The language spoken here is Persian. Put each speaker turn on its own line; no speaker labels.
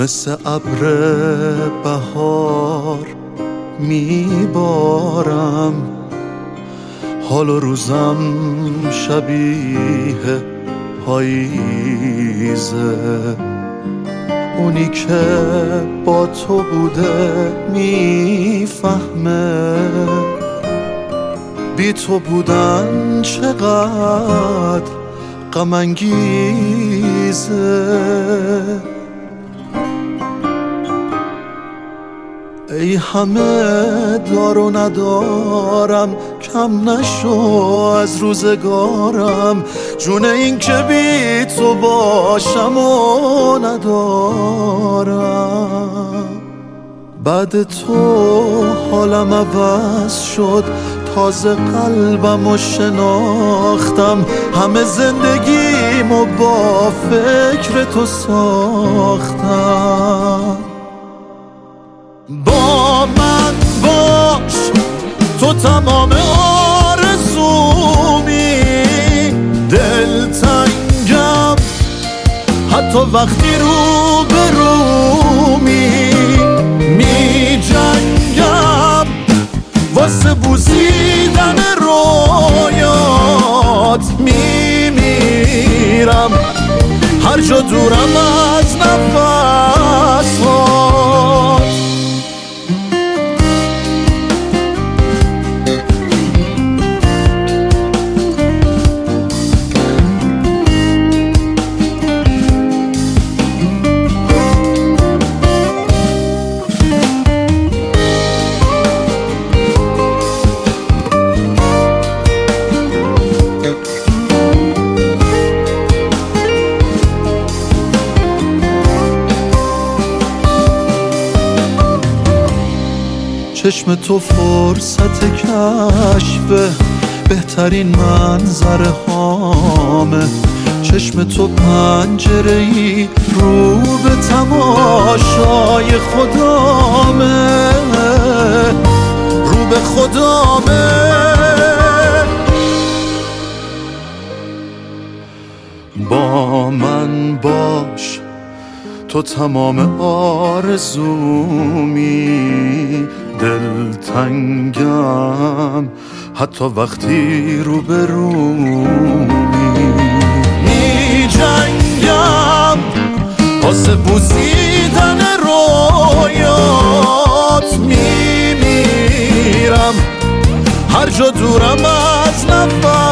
مثل ابر بهار میبارم، حال و روزم شبیه پاییزه. اونی که با تو بوده میفهمه بی تو بودن چقدر غم انگیزه. ای همه دار و ندارم، کم نشو از روزگارم، جون این که بی تو باشم و ندارم. بعد تو حالم عوض شد، تازه قلبمو شناختم، همه زندگیمو با فکر تو ساختم. با من باش تو تمام آرزومی، دلتنگم حتی وقتی رو به رومی، می جنگم واسه بوسیدن رویات، می میرم هر جا دورم از نفسات. چشم تو فرصت کشف بهترین منظره هامه، چشم تو پنجره‌ای رو به تماشای خدامه، رو به خدامه. با من باش تو تمام آرزومی، دلتنگم حتی وقتی رو به رومی، می جنگم واسه بوسیدن رویات، می میرم هر جا دورم از نفس